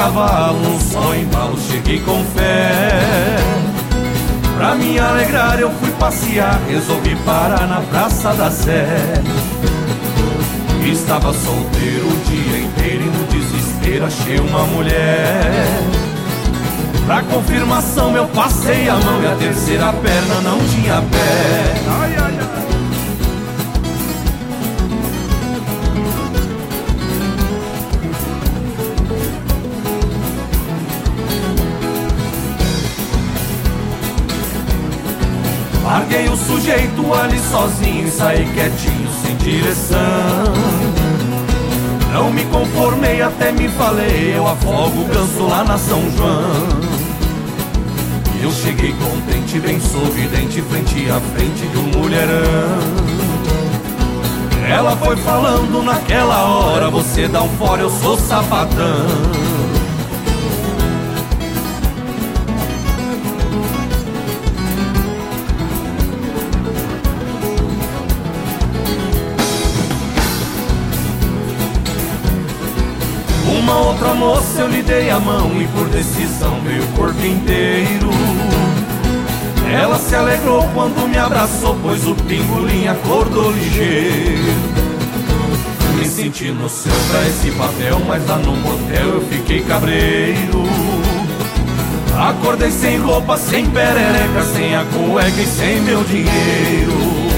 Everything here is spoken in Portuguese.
cavalo, num só embalo cheguei com fé. Pra me alegrar eu fui passear, resolvi parar na Praça da Sé. Estava solteiro o dia inteiro e no desespero achei uma mulher. Pra confirmação eu passei a mão e a terceira perna não tinha pé. Ai, ai, ai. Larguei o sujeito ali sozinho e saí quietinho, sem direção. Não me conformei, até me falei, eu afogo o ganso lá na São João. E eu cheguei contente, bem sorridente, frente a frente de um mulherão. Ela foi falando naquela hora, você dá um fora, eu sou sapatão. Uma outra moça eu lhe dei a mão e por decisão veio o corpo inteiro. Ela se alegrou quando me abraçou, pois o pingolim acordou ligeiro. Me senti no céu pra esse papel, mas lá no motel eu fiquei cabreiro. Acordei sem roupa, sem perereca, sem a cueca e sem meu dinheiro.